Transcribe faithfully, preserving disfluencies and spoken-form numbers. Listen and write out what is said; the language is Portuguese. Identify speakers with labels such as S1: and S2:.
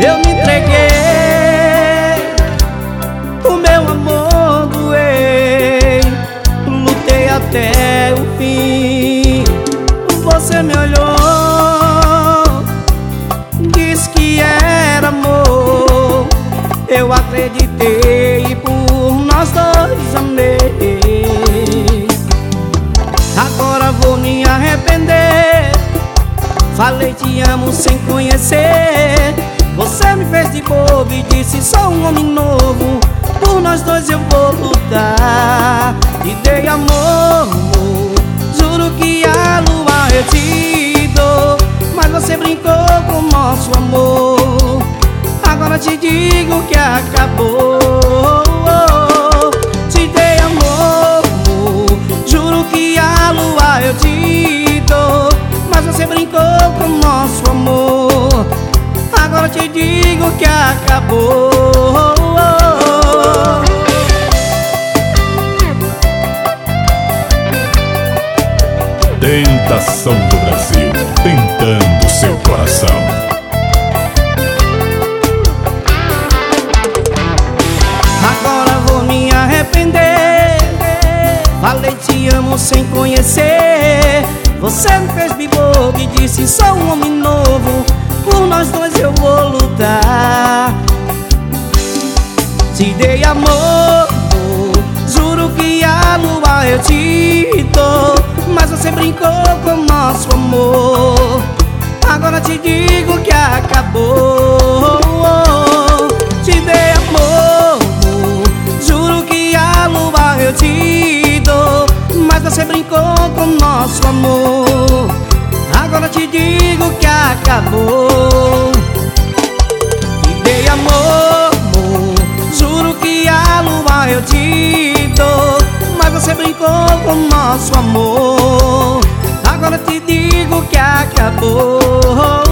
S1: Eu me entreguei, o meu amor doei, lutei até o fim. Você me olhou, disse que era amor. Eu acreditei e por nós dois amei. Agora vou me arrepender. Falei te amo sem conhecer. Você me fez de bobo e disse sou um homem novo. Por nós dois eu vou lutar. Te dei amor, juro que a lua eu te dou, mas você brincou com o nosso amor. Agora te digo que acabou. Te dei amor, juro que a lua eu te dou, mas você brincou com o nosso amor. Agora te digo que acabou.
S2: Tentação do Brasil, tentando seu coração.
S1: Agora vou me arrepender. Falei te amo sem conhecer. Você me fez de bobo e disse sou um homem novo. Por nós dois eu vou lutar. Te dei amor, juro que a lua eu te dou, mas você brincou com o nosso amor. Agora te digo que acabou. Te dei amor, juro que a lua eu te dou, mas você brincou com o nosso amor. Agora te digo que acabou. Te dei amor, juro que a lua eu te dou, mas você brincou com o nosso amor. Agora te digo que acabou.